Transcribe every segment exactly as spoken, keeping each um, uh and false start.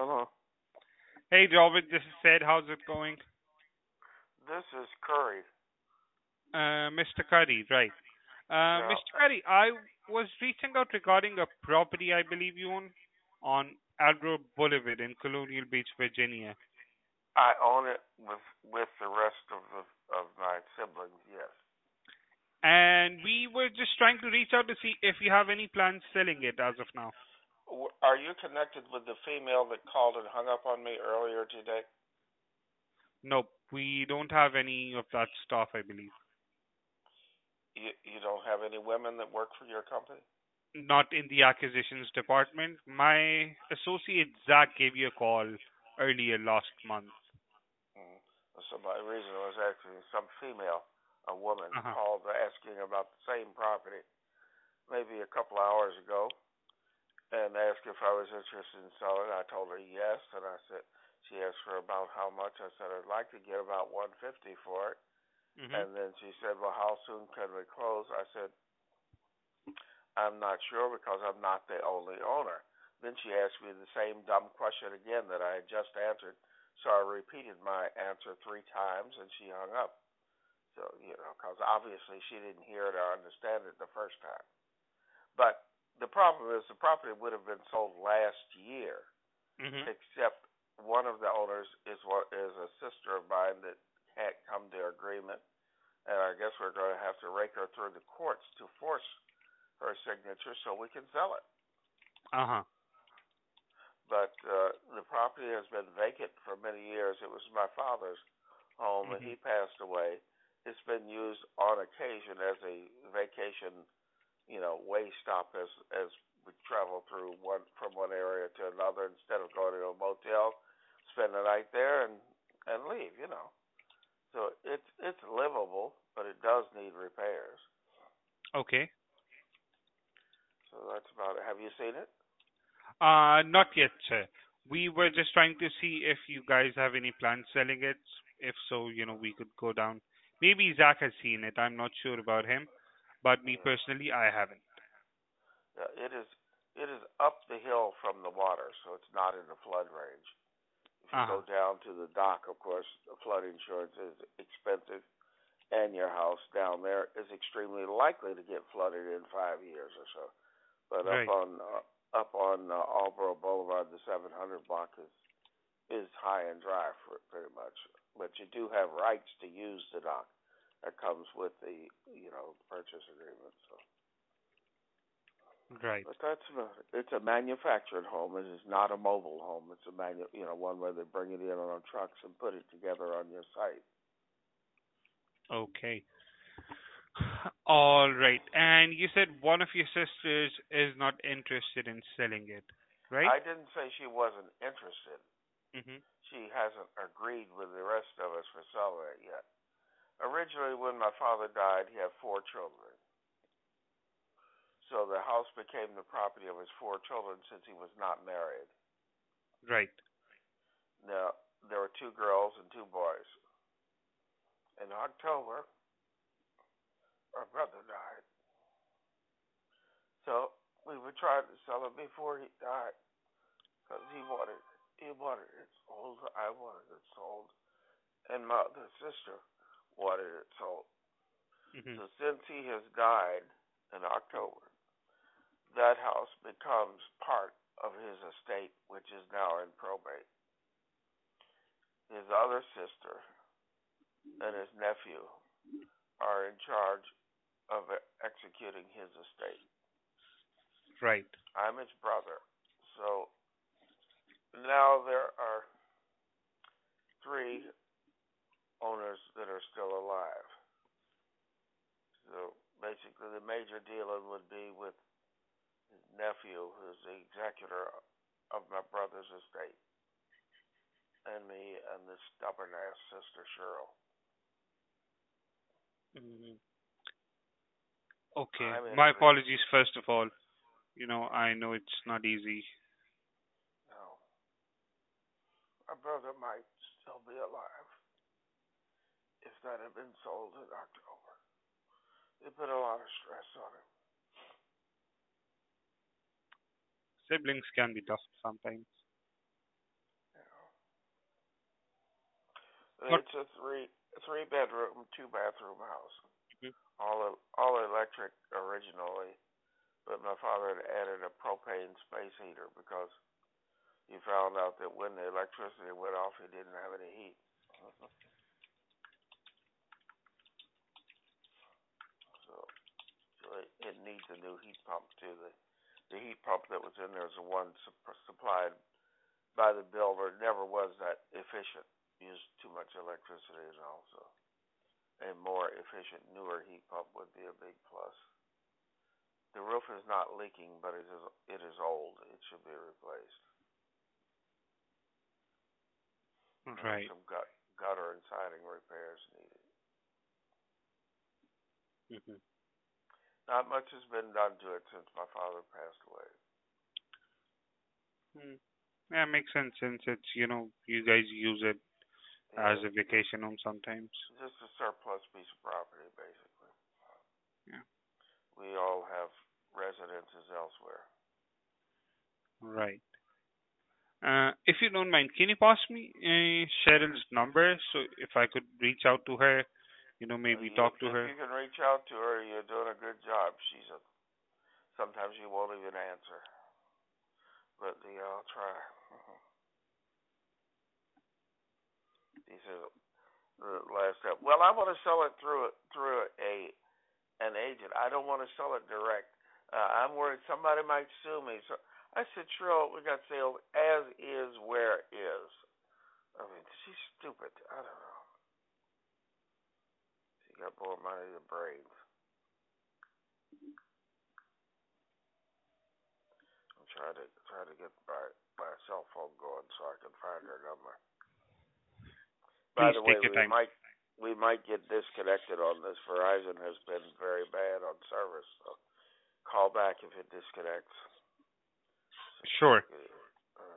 Hello. Hey, Robert, this is Sid. How's it going? This is Curry. Uh, mister Curry, right. Uh, Yeah. mister Curry, I was reaching out regarding a property I believe you own on Algrove Boulevard in Colonial Beach, Virginia. I own it with with the rest of the of my siblings. Yes. And we were just trying to reach out to see if you have any plans selling it as of now. W- Are you connected with the female that called and hung up on me earlier today? Nope, we don't have any of that stuff, I believe. You you don't have any women that work for your company? Not in the acquisitions department. My associate Zach gave you a call earlier last month. Mm. So my reason was actually some female, a woman, Uh-huh. called asking about the same property maybe a couple hours ago and asked if I was interested in selling. I told her yes, and I said she asked for about how much. I said I'd like to get about one fifty for it, Mhm. and then she said, "Well, how soon can we close?" I said, "I'm not sure because I'm not the only owner." Then she asked me the same dumb question again that I had just answered, so I repeated my answer three times, and she hung up. So you know, because obviously she didn't hear it or understand it the first time. But the problem is the property would have been sold last year, Mhm. except one of the owners is what is a sister of mine that can't come to agreement, and I guess we're going to have to rake her through the courts to force her signature so we can sell it. Uh-huh. But uh, the property has been vacant for many years. It was my father's home, and Mhm. he passed away. It's been used on occasion as a vacation, you know, way stop as as we travel through one from one area to another instead of going to a motel, spend the night there and and leave, you know. So it's it's livable, but it does need repairs. Okay. So that's about it. Have you seen it? Uh, not yet, sir. We were just trying to see if you guys have any plans selling it. If so, you know, we could go down. Maybe Zach has seen it. I'm not sure about him, but me Yeah. personally, I haven't. Yeah, it is it is up the hill from the water, so it's not in the flood range. If you Uh-huh. go down to the dock, of course, the flood insurance is expensive, and your house down there is extremely likely to get flooded in five years or so. But up Right. on uh, up on uh, Albro Boulevard, the seven hundred block is is high and dry for pretty much. But you do have rights to use the dock. That comes with the you know purchase agreement. So, Right. but that's about it. It's a manufactured home. It is not a mobile home. It's a manu you know one where they bring it in on trucks and put it together on your site. Okay. All right. And you said one of your sisters is not interested in selling it, right? I didn't say she wasn't interested. Mm-hmm. She hasn't agreed with the rest of us for selling it yet. Originally, when my father died, he had four children. So the house became the property of his four children since he was not married. Right. Now, there were two girls and two boys. In October, our brother died. So we were trying to sell it before he died because he wanted he wanted it sold. I wanted it sold, and my other sister wanted it sold. Mm-hmm. So since he has died in October, that house becomes part of his estate, which is now in probate. His other sister and his nephew are in charge of executing his estate. Right. I'm his brother. So now there are three owners that are still alive. So basically, the major dealing would be with his nephew, who's the executor of my brother's estate, and me and this stubborn ass sister Cheryl. Mm-hmm. Okay. I'm in My agreement. apologies, first of all. You know, I know it's not easy. No, my brother might still be alive if that had been sold in October. It put a lot of stress on him. Siblings can be tough sometimes. Not. It's a three three bedroom, two bathroom house. Mhm. All all electric originally, but my father had added a propane space heater because he found out that when the electricity went off, he didn't have any heat. So, so it, it needs a new heat pump too. The the heat pump that was in there is the one sup- supplied by the builder. It never was that efficient. Used too much electricity and all. So a more efficient, newer heat pump would be a big plus. The roof is not leaking, but it is it is old. It should be replaced. And Right. some gut, gutter and siding repairs needed. Mhm. Not much has been done to it since my father passed away. Mm. Yeah, makes sense since it's you know you guys use it as Yeah, a vacation home sometimes. just a surplus piece of property, basically. Yeah. We all have residences elsewhere. Right. Uh, if you don't mind, can you pass me uh, Cheryl's number so if I could reach out to her, you know, Uh, maybe You, talk to if her? you can reach out to her, you're doing a good job. She's a sometimes she won't even answer, but yeah, I'll try. He says the last step. Well, I want to sell it through a, through a an agent. I don't want to sell it direct. Uh, I'm worried somebody might sue me. So I said, Trill, we got sales as is where is. I mean, she's stupid. I don't know. She got more money than brains. I'm trying to try to get my my cell phone going so I can find her number. By Please the way, take your we time. might we might get disconnected on this. Verizon has been very bad on service. So call back if it disconnects. Sure. Uh,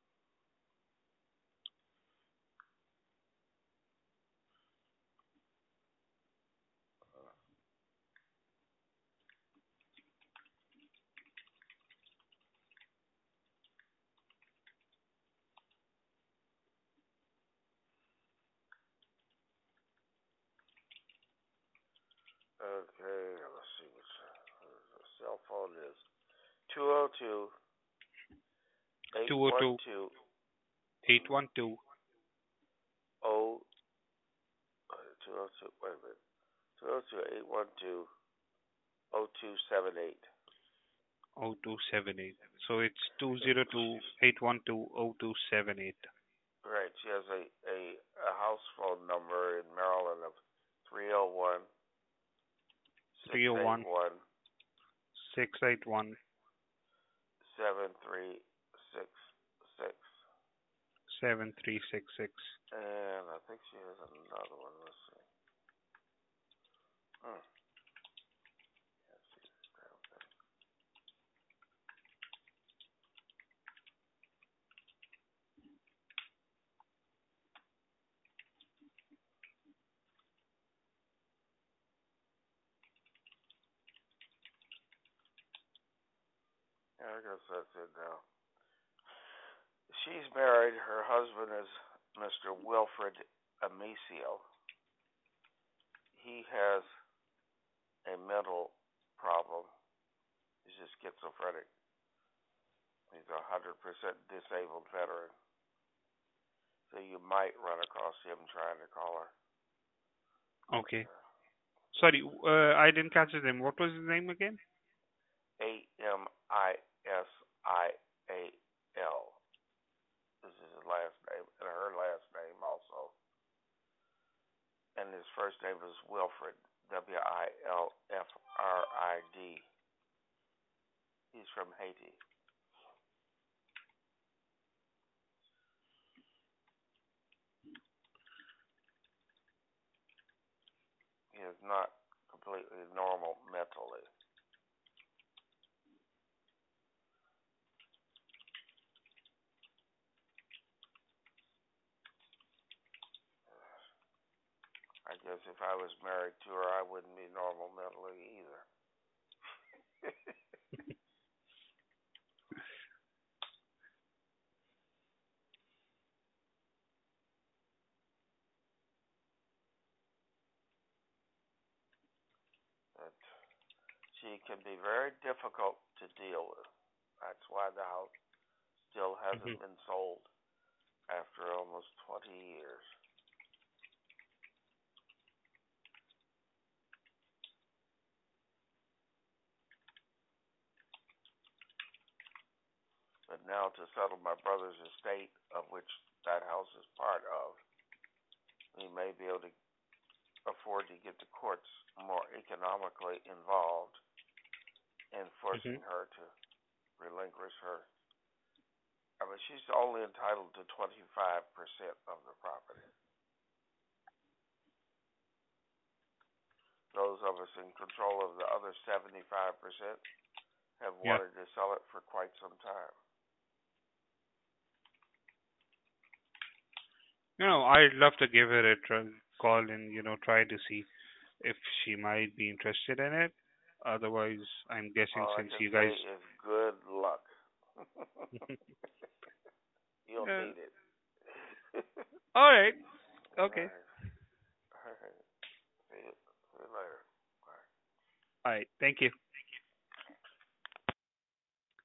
okay, let's see what's the cell phone is two oh two eight one two oh two, two eight one two, oh two oh two wait a minute two oh two eight one two oh two seven eight. oh two seven eight. So it's two oh two, eight one two, oh two seven eight. Right, she has a, a a house phone number in Maryland of three oh one six eight three oh one, one six eight one, seven three six six. seven three six six. And I think she has another one. Let's see. Hmm. Let's see this damn thing. Yeah, I guess that's it now. She's married. Her husband is Mister Wilfred Amicio. He has a mental problem. He's a schizophrenic. He's a hundred percent disabled veteran. So you might run across him trying to call her. Okay. Sorry, uh, I didn't catch his name. What was his name again? A M I S I A L. This is his last name, and her last name also. And his first name is Wilfred, W I L F R I D. He's from Haiti. He is not completely normal mentally. I guess if I was married to her, I wouldn't be normal mentally either. she can be very difficult to deal with. That's why the house still Mhm. hasn't been sold after almost twenty years. But now to settle my brother's estate, of which that house is part of, we may be able to afford to get the courts more economically involved in Mhm. forcing her to relinquish her. I mean, she's only entitled to twenty-five percent of the property. Those of us in control of the other seventy-five percent have Yeah. wanted to sell it for quite some time. You know, I'd love to give her a tr- call and you know try to see if she might be interested in it. Otherwise, I'm guessing All I since can you say guys. is good luck. You'll uh, need it. all right. All Okay. right. All right. See you, see you later. Bye. All right. Thank you.